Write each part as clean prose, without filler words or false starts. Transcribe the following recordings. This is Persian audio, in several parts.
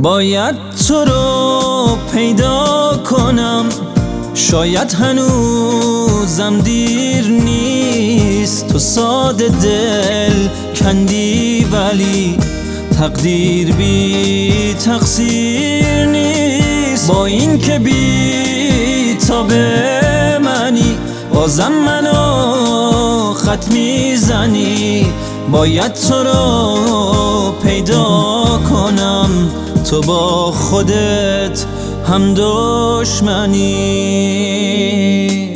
باید تو رو پیدا کنم، شاید هنوزم دیر نیست. تو ساده دل کندی ولی تقدیر بی تقصیر نیست. با این که بی تاب منی بازم منو خط میزنی. باید تو رو پیدا کنم، تو با خودت هم دشمنی.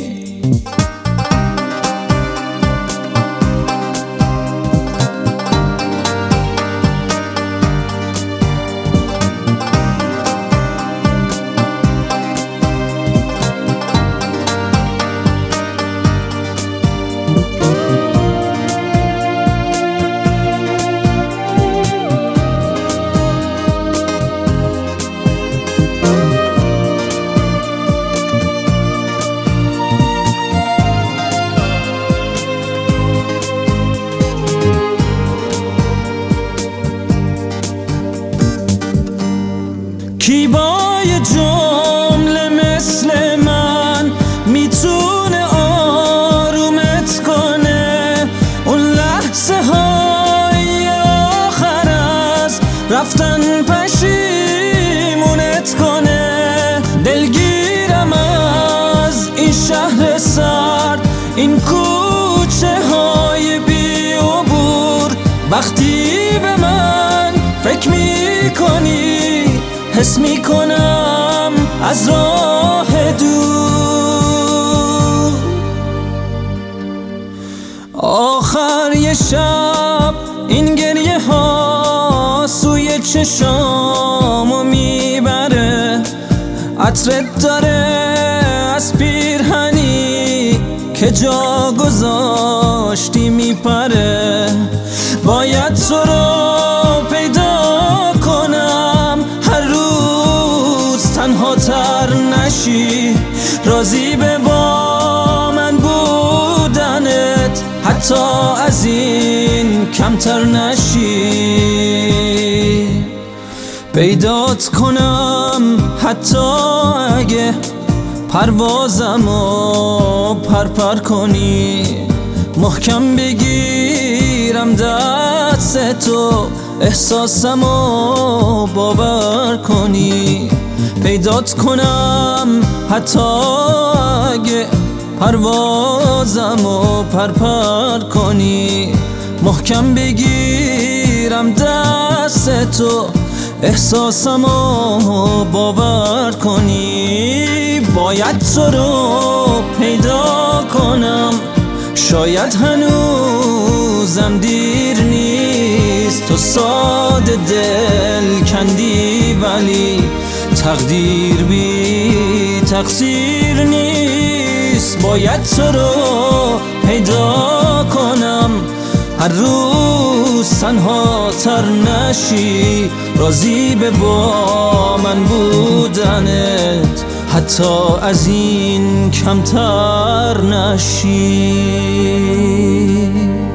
کی با یه جمله مثل من میتونه آرومت کنه؟ اون لحظه های آخر از رفتن پشیمونت کنه. دلگیرم از این شهر سرد، این کوچه های بی عبور. وقتی به من فکر میکنی حس میکنم از راه دور. آخر یه شب این گریه ها سوی چشامو میبره. عطرت داره از پیرهنی که جا گذاشتی میپره. باید تو رو پیدا کنم، هر روز تنها تر نشی. راضی به با من بودنت، حتی از این کمتر نشی. پیدات کنم حتی اگه پروازمو پرپر کنی. محکم بگیرم دست تو، احساسمو باور کنی. پیدات کنم حتی اگه پروازمو پرپر کنی. محکم بگیرم دست تو، احساسمو باور کنی. باید تو رو پیدا کنم، شاید هنوزم دیر نیست. تو ساده دل کندی ولی تقدیر بی تقصیر نیست. باید تو رو پیدا کنم، هر روز تنها تر نشی. راضی به با من بودنت، حتی از این کمتر نشی.